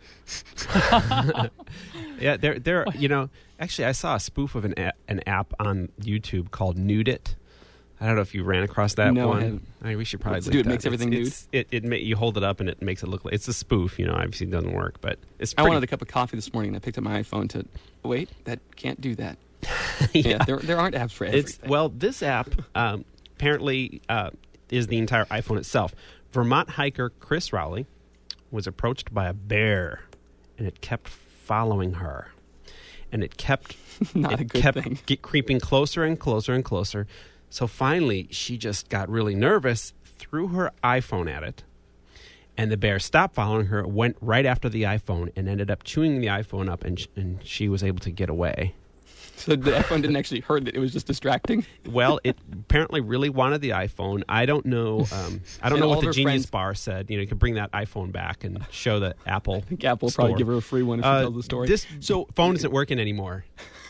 yeah, there, there. You know, actually, I saw a spoof of an a- an app on YouTube called Nude It. I don't know if you ran across that no, one. I haven't. I mean, we should probably What's link it do? It that. makes everything it's, nude? It's, it, it ma- you hold it up and it makes it look like it's a spoof. You know, obviously it doesn't work, but it's I pretty. wanted a cup of coffee this morning and I picked up my iPhone to, wait, that can't do that. yeah. Yeah, there, there aren't apps for everything. It's, well, this app um, apparently uh, is the entire iPhone itself. Vermont hiker Chris Rowley was approached by a bear, and it kept following her, and it kept Not it a good kept thing. Get creeping closer and closer and closer. So finally, she just got really nervous, threw her iPhone at it, and the bear stopped following her, went right after the iPhone, and ended up chewing the iPhone up, and sh- and she was able to get away. So the iPhone didn't actually hurt it; it was just distracting. Well, it apparently really wanted the iPhone. I don't know. Um, I don't And know all what of the her Genius friends- Bar said. You know, you could bring that iPhone back and show the Apple. I think Apple will store. probably give her a free one if she Uh, tells the story. This so phone isn't working anymore.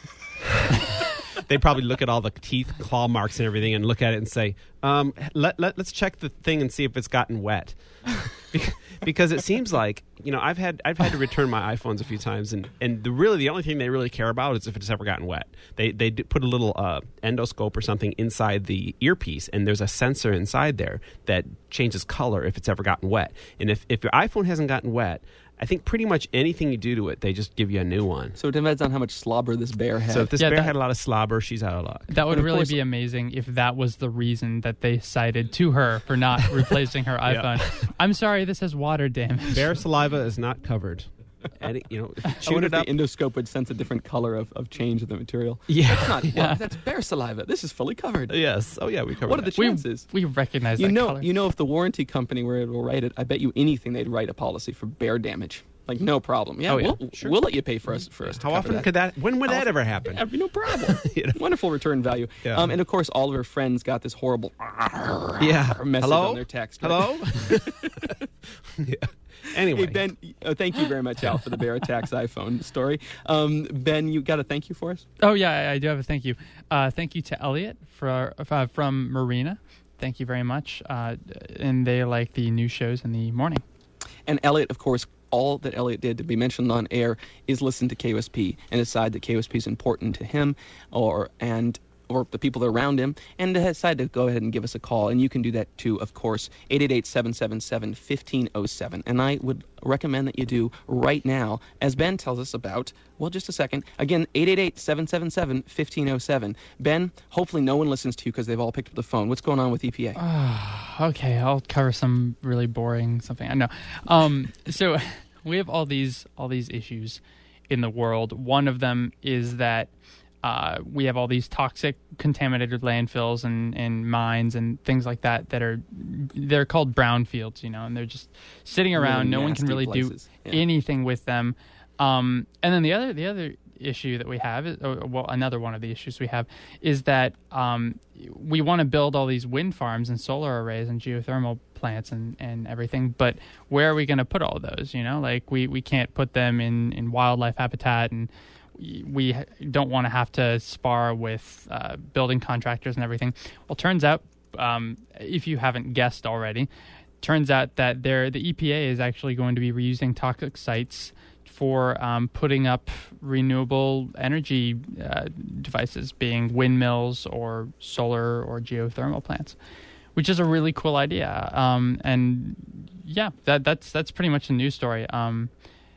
They probably look at all the teeth, claw marks, and everything, and look at it and say, um, let, let, let's check the thing and see if it's gotten wet. Bec- because it seems like, you know, I've had I've had to return my iPhones a few times, and, and the, really the only thing they really care about is if it's ever gotten wet. They they do put a little uh, endoscope or something inside the earpiece, and there's a sensor inside there that changes color if it's ever gotten wet. And if, if your iPhone hasn't gotten wet, I think pretty much anything you do to it, they just give you a new one. So it depends on how much slobber this bear had. So if this Yeah, bear that- had a lot of slobber, she's out of luck. That would And of really course- be amazing if that was the reason that they cited to her for not replacing her iPhone. I'm sorry, this has water damage. Bear saliva is not covered. Any, you know, I shoot wonder it if up. the endoscope would sense a different color of, of change of the material. Yeah. That's not. Yeah. Well, that's bear saliva. This is fully covered. Yes. Oh, yeah, we covered What are the that. we, chances? we recognize You that know, color. you know, if the warranty company were able to write it, I bet you anything they'd write a policy for bear damage. Like no problem. Yeah, Oh, yeah. we'll, Sure. we'll let you pay for us for us. to How cover often that. could that, when would How that often- ever happen? Yeah, no problem. You know? Wonderful return value. Yeah. Um, and of course, all of her friends got this horrible Yeah. message Hello? on their text. right? Hello? Yeah. Anyway. Hey, Ben, uh, thank you very much, Al, for the bear attacks iPhone story. Um, Ben, you got a thank you for us? Oh, yeah, I, I do have a thank you. Uh, thank you to Elliot for, uh, from Marina. Thank you very much. Uh, and they like the new shows in the morning. And Elliot, of course, all that Elliot did to be mentioned on air is listen to K O S P and decide that K O S P is important to him or and or the people that are around him, and decide to go ahead and give us a call. And you can do that too, of course, eight eight eight, seven seven seven, one five zero seven. And I would recommend that you do right now, as Ben tells us about, well, just a second. Again, eight eight eight, seven seven seven, one five zero seven. Ben, hopefully no one listens to you because they've all picked up the phone. What's going on with E P A? Okay, I'll cover some really boring something. I know. Um, so we have all these all these issues in the world. One of them is that uh, we have all these toxic, contaminated landfills and, and mines and things like that that are they're called brownfields, you know, and they're just sitting around. Really no one can nasty really places. do Yeah. anything with them. Um, and then the other the other issue that we have is, or, well, another one of the issues we have is that um, we want to build all these wind farms and solar arrays and geothermal plants and, and everything, but where are we going to put all of those? You know, like we, we can't put them in, in wildlife habitat, and we, we don't want to have to spar with uh, building contractors and everything. Well, turns out, um, if you haven't guessed already, turns out that there the E P A is actually going to be reusing toxic sites for um, putting up renewable energy uh, devices, being windmills or solar or geothermal plants, which is a really cool idea. Um, and yeah, that that's that's pretty much the news story. Um,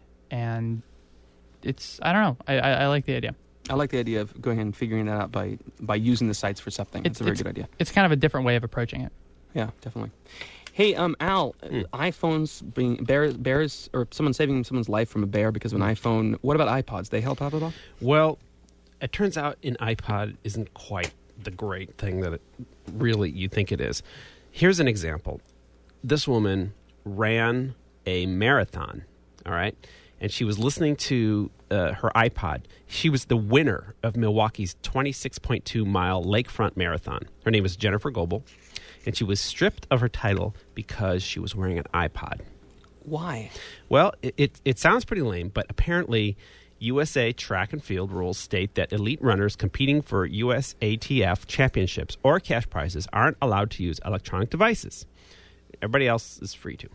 and it's I don't know, I, I, I like the idea. I like the idea of going ahead and figuring that out by, by using the sites for something. It's, It's a very it's, good idea. It's kind of a different way of approaching it. Yeah, definitely. Hey, um, Al, Mm. iPhones being bears, bears, or someone saving someone's life from a bear because of an iPhone. What about iPods? They help out at all? Well, it turns out an iPod isn't quite the great thing that it really you think it is. Here's an example. This woman ran a marathon, all right? And she was listening to uh, her iPod. She was the winner of Milwaukee's twenty-six point two mile lakefront marathon. Her name is Jennifer Goebel, and she was stripped of her title because she was wearing an iPod. Why? Well, it, it, it sounds pretty lame, but apparently U S A track and field rules state that elite runners competing for U S A T F championships or cash prizes aren't allowed to use electronic devices. Everybody else is free to.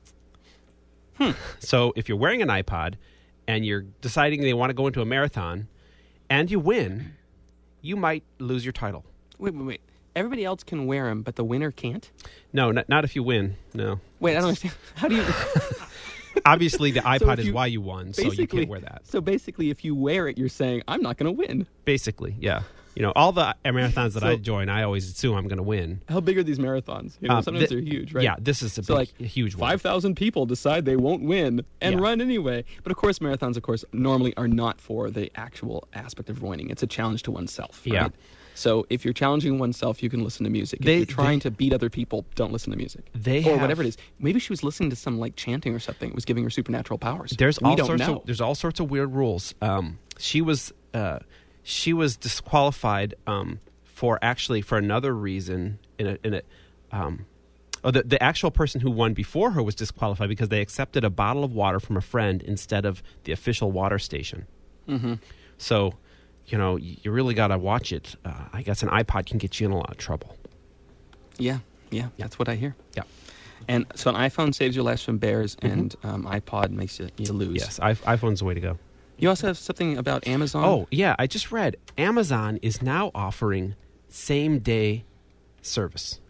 Hmm. So if you're wearing an iPod and you're deciding they want to go into a marathon and you win, you might lose your title. Wait, wait, wait. Everybody else can wear them, but the winner can't? No, not, not if you win. No. Wait, I don't understand. How do you... Obviously, the iPod if is you- why you won, so you basically- can't wear that. So basically, if you wear it, you're saying, I'm not going to win. Basically, yeah. You know, all the marathons that So- I join, I always assume I'm going to win. How big are these marathons? You know, Um, sometimes thi- they're huge, right? Yeah, this is a So, big, like, a huge one. five thousand people decide they won't win and Yeah. run anyway. But of course, marathons, of course, normally are not for the actual aspect of winning. It's a challenge to oneself. Yeah. Right? So if you're challenging oneself, you can listen to music. If They- you're trying they- to beat other people, don't listen to music. They or have- whatever it is. Maybe she was listening to some like chanting or something. It was giving her supernatural powers. There's we all don't sorts know. of there's all sorts of weird rules. Um, she was uh, she was disqualified um, for actually for another reason. In a, in a um, oh, the the actual person who won before her was disqualified because they accepted a bottle of water from a friend instead of the official water station. Mm-hmm. So, you know, you really got to watch it. Uh, I guess an iPod can get you in a lot of trouble. Yeah, yeah, that's what I hear. Yeah. And so an iPhone saves your life from bears, and um, iPod makes you, you lose. Yes, I, iPhone's the way to go. You also have something about Amazon? Oh, yeah, I just read Amazon is now offering same-day service.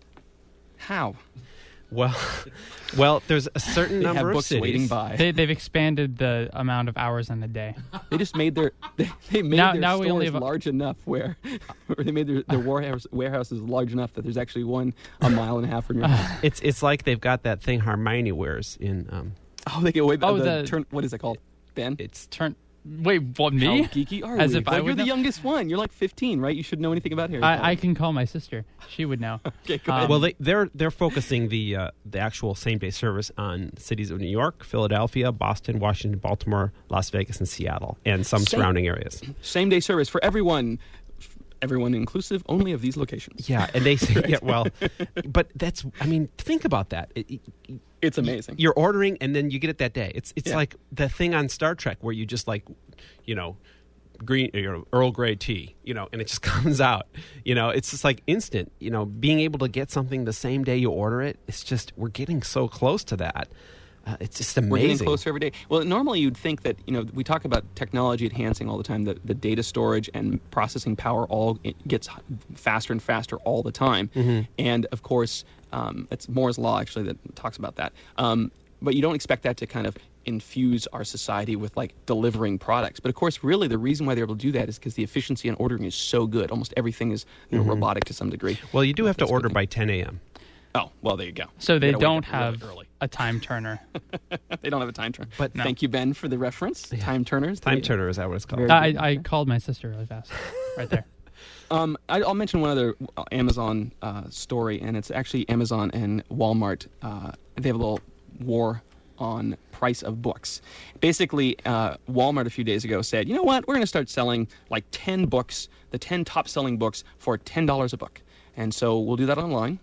How? Well, well, there's a certain They number have of books cities. waiting by. They, they've expanded the amount of hours in a day. They just made their they, they made Now- their now we only stores have a- large enough where, where they made their, their warehouse warehouses large enough that there's actually one a mile and a half from your house. It's it's like they've got that thing Hermione wears in. Um, Oh, they get away. Oh, the, the- turn. What is it called? Ben. it's Turn. Wait, what, me? How geeky are As we? if I Well, you're would the know. youngest one. You're like fifteen, right? You should know anything about Harry Potter. I, I can call my sister. She would know. Okay, go Um, ahead. well, they, they're they're focusing the uh, the actual same day service on cities of New York, Philadelphia, Boston, Washington, Baltimore, Las Vegas, and Seattle, and some Same- surrounding areas. Same day service for everyone. F- Everyone inclusive, only of these locations. Yeah, and they say, yeah, well, but that's, I mean, think about that. It, it, It's amazing. you're ordering and then you get it that day. It's it's Yeah. like the thing on Star Trek where you just like, you know, green, you know, Earl Grey tea, you know, and it just comes out. You know, it's just like instant. You know, being able to get something the same day you order it. It's just we're getting so close to that. Uh, it's just amazing. We're getting closer every day. Well, normally you'd think that, you know, we talk about technology enhancing all the time. The, the data storage and processing power all it gets faster and faster all the time. Mm-hmm. And, of course, um, it's Moore's Law, actually, that talks about that. Um, but you don't expect that to kind of infuse our society with, like, delivering products. But, of course, really the reason why they're able to do that is because the efficiency in ordering is so good. Almost everything is you know, Mm-hmm. robotic to some degree. Well, you do have to That's a good order thing. by ten a.m. Oh, well, there you go. So they You gotta wake don't up really have early. a time turner. They don't have a time turner. But- No. Thank you, Ben, for the reference. Time turners. Time They- turner, is that what it's called? Very- I, I called my sister really fast. Right there. Um, I, I'll mention one other uh, Amazon uh, story, and it's actually Amazon and Walmart. Uh, they have a little war on price of books. Basically, uh, Walmart a few days ago said, you know what, we're going to start selling like ten books, the ten top-selling books, for ten dollars a book. And so we'll do that online.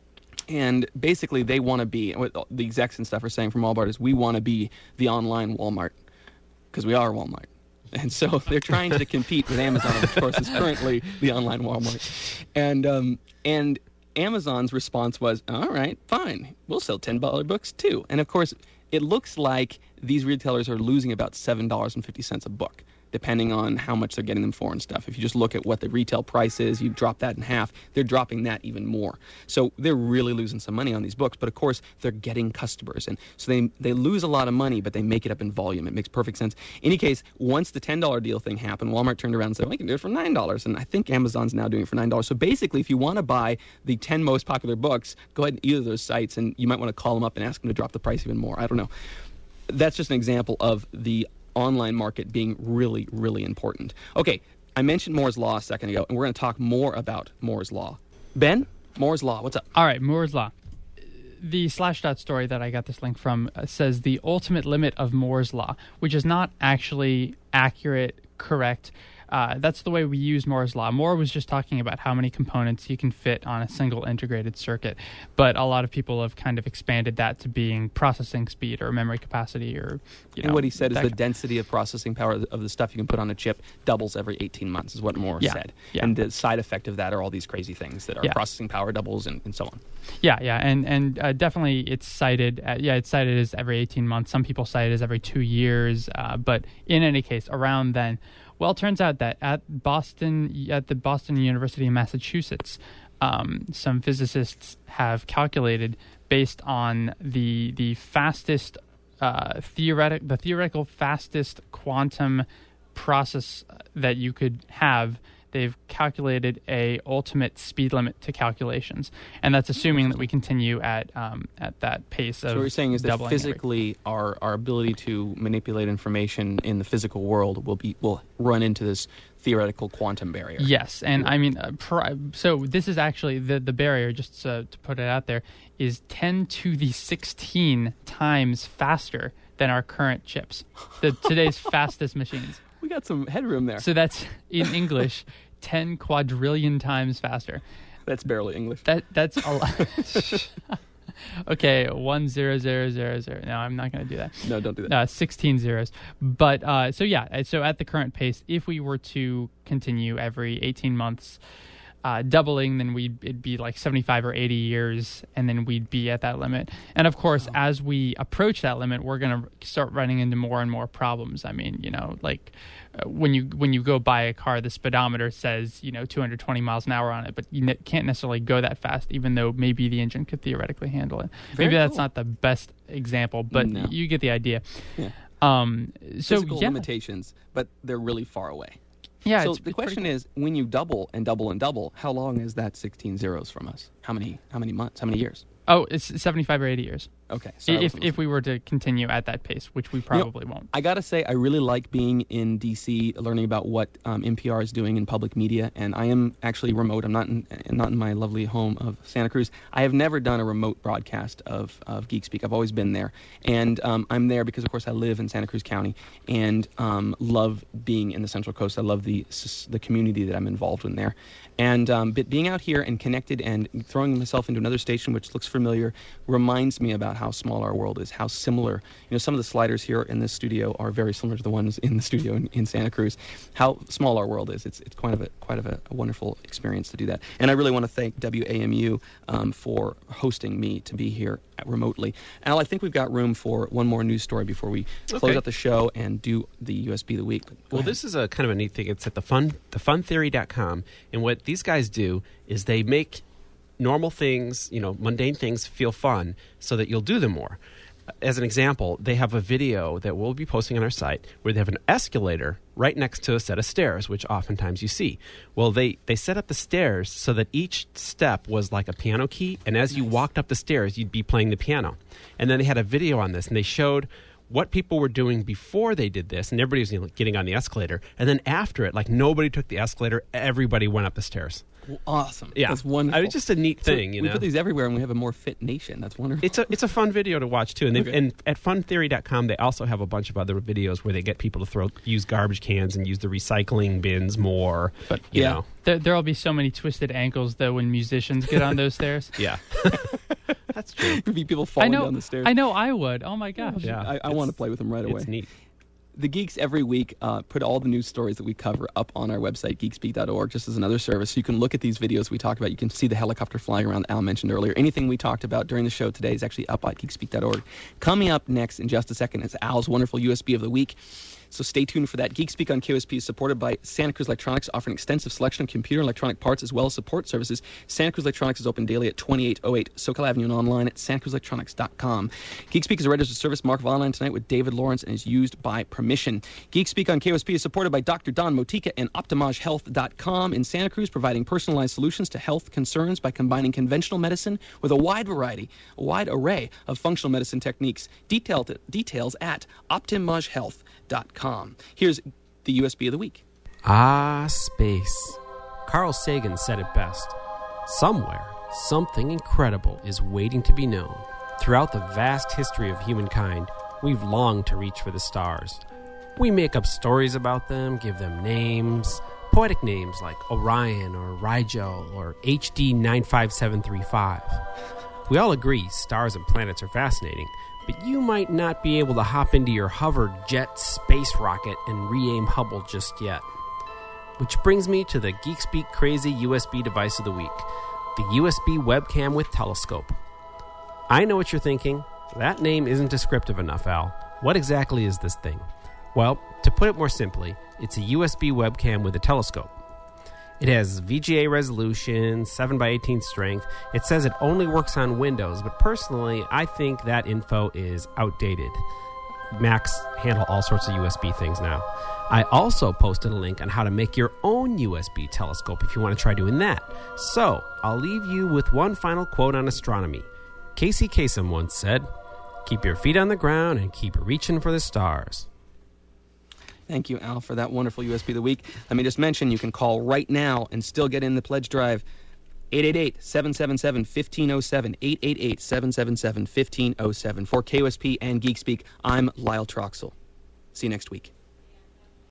And basically, they want to be, what the execs and stuff are saying from Walmart is, we want to be the online Walmart, because we are Walmart. And so they're trying to compete with Amazon, which of course is currently the online Walmart. And um, and Amazon's response was, all right, fine, we'll sell ten dollars books too. And of course, it looks like these retailers are losing about seven dollars and fifty cents a book, depending on how much they're getting them for and stuff. If you just look at what the retail price is, you drop that in half, they're dropping that even more. So they're really losing some money on these books, but of course they're getting customers. And so they they lose a lot of money, but they make it up in volume. It makes perfect sense. In any case, once the ten dollars deal thing happened, Walmart turned around and said, well, we can do it for nine dollars. And I think Amazon's now doing it for nine dollars. So basically, if you want to buy the ten most popular books, go ahead to either of those sites, and you might want to call them up and ask them to drop the price even more. I don't know. That's just an example of the online market being really, really important. Okay, I mentioned Moore's Law a second ago, and we're going to talk more about Moore's Law. Ben, Moore's Law, what's up? All right, Moore's Law. The Slashdot story that I got this link from uh, says the ultimate limit of Moore's Law, which is not actually accurate, correct. Uh, that's the way we use Moore's Law. Moore was just talking about how many components you can fit on a single integrated circuit, but a lot of people have kind of expanded that to being processing speed or memory capacity, or you know. And what he said is that the kind- density of processing power of the- of the stuff you can put on a chip doubles every eighteen months, is what Moore Yeah, said. yeah. And the side effect of that are all these crazy things that are Yeah. processing power doubles and, and so on. Yeah, yeah, and and uh, definitely it's cited. At, yeah, it's cited as every eighteen months. Some people cite it as every two years. Uh, but in any case, around then, well, it turns out that at Boston, at the Boston University of Massachusetts, um, some physicists have calculated based on the the fastest uh, theoretic the theoretical fastest quantum process that you could have. They've calculated a ultimate speed limit to calculations, and that's assuming that we continue at um, at that pace of. So what you're saying is that doubling every- physically our, our ability to manipulate information in the physical world will be will run into this theoretical quantum barrier. Yes, and I mean, uh, pri- so this is actually the the barrier. Just to, to put it out there, is ten to the sixteen times faster than our current chips, the today's fastest machines. We got some headroom there. So that's, in English, ten quadrillion times faster. That's barely English. That That's a lot. Okay, one zero zero zero zero. No, I'm not going to do that. No, don't do that. Uh, sixteen zeros. But uh, so yeah, so at the current pace, if we were to continue every eighteen months, uh, doubling, then we'd it'd be like seventy-five or eighty years, and then we'd be at that limit. And of course, wow. as we approach that limit, we're going to start running into more and more problems. I mean, you know, like uh, when you when you go buy a car, the speedometer says, you know, two hundred twenty miles an hour on it, but you ne- can't necessarily go that fast, even though maybe the engine could theoretically handle it. Very maybe cool. That's not the best example, but no. you get the idea. Yeah. Um, so Physical yeah. limitations, but they're really far away. Yeah. So it's, the it's question cool. is, when you double and double and double, how long is that sixteen zeros from us? How many? How many months? How many years? Oh, it's seventy-five or eighty years. Okay. So if if we were to continue at that pace, which we probably you know, won't. I got to say, I really like being in D C, learning about what um, N P R is doing in public media. And I am actually remote. I'm not in, not in my lovely home of Santa Cruz. I have never done a remote broadcast of, of Geek Speak. I've always been there. And um, I'm there because, of course, I live in Santa Cruz County and um, love being in the Central Coast. I love the the community that I'm involved in there. And um, but being out here and connected and throwing myself into another station, which looks familiar, reminds me about how small our world is, how similar. You know, some of the sliders here in this studio are very similar to the ones in the studio in, in Santa Cruz. How small our world is. It's it's quite of a quite of a, a wonderful experience to do that. And I really want to thank W A M U um, for hosting me to be here remotely. Al, I think we've got room for one more news story before we close okay. out the show and do the U S B of the week. Well, ahead. this is a kind of a neat thing. It's at the fun the fun theory dot com, and what these guys do is they make normal things, you know, mundane things feel fun so that you'll do them more. As an example, they have a video that we'll be posting on our site where they have an escalator right next to a set of stairs, which oftentimes you see. Well, they, they set up the stairs so that each step was like a piano key, and as you walked up the stairs, you'd be playing the piano. And then they had a video on this, and they showed what people were doing before they did this, and everybody was, you know, getting on the escalator. And then after it, like nobody took the escalator, everybody went up the stairs. Awesome. Yeah. That's wonderful. I mean, it's just a neat thing, so you we know. put these everywhere and we have a more fit nation. That's wonderful. It's a it's a fun video to watch too. And, Okay. and at fun theory dot com they also have a bunch of other videos where they get people to throw use garbage cans and use the recycling bins more. But you yeah. know. There there'll be so many twisted ankles though when musicians get on those stairs. Yeah. That's true. There'd be people I falling know. down the stairs. I know. I would. Oh my gosh. Yeah. I, I It's- want to play with them right away. It's neat. The Geeks every week uh, put all the news stories that we cover up on our website, geek speak dot org, just as another service. So you can look at these videos we talked about. You can see the helicopter flying around that Al mentioned earlier. Anything we talked about during the show today is actually up at geek speak dot org. Coming up next in just a second is Al's wonderful U S B of the week. So stay tuned for that. GeekSpeak on K O S P is supported by Santa Cruz Electronics, offering extensive selection of computer and electronic parts as well as support services. Santa Cruz Electronics is open daily at twenty-eight oh eight SoCal Avenue and online at santa cruz electronics dot com. GeekSpeak is a registered service mark of online tonight with David Lawrence and is used by permission. GeekSpeak on K O S P is supported by Doctor Don Motika and Optimage Health dot com in Santa Cruz, providing personalized solutions to health concerns by combining conventional medicine with a wide variety, a wide array of functional medicine techniques. Detailed details at Optimage Health dot com. Here's the U S B of the week. Ah, space. Carl Sagan said it best. Somewhere, something incredible is waiting to be known. Throughout the vast history of humankind, we've longed to reach for the stars. We make up stories about them, give them names, poetic names like Orion or Rigel or H D nine five seven three five. We all agree stars and planets are fascinating, but you might not be able to hop into your hover jet space rocket and re-aim Hubble just yet. Which brings me to the GeekSpeak Crazy U S B device of the week, the U S B webcam with telescope. I know what you're thinking. That name isn't descriptive enough, Al. What exactly is this thing? Well, to put it more simply, it's a U S B webcam with a telescope. It has V G A resolution, seven by eighteen strength. It says it only works on Windows, but personally, I think that info is outdated. Macs handle all sorts of U S B things now. I also posted a link on how to make your own U S B telescope if you want to try doing that. So, I'll leave you with one final quote on astronomy. Casey Kasem once said, "Keep your feet on the ground and keep reaching for the stars." Thank you, Al, for that wonderful U S B of the week. Let me just mention, you can call right now and still get in the pledge drive. eight eight eight, seven seven seven, one five zero seven, eight eight eight, seven seven seven, one five zero seven. For K O S P and GeekSpeak, I'm Lyle Troxell. See you next week.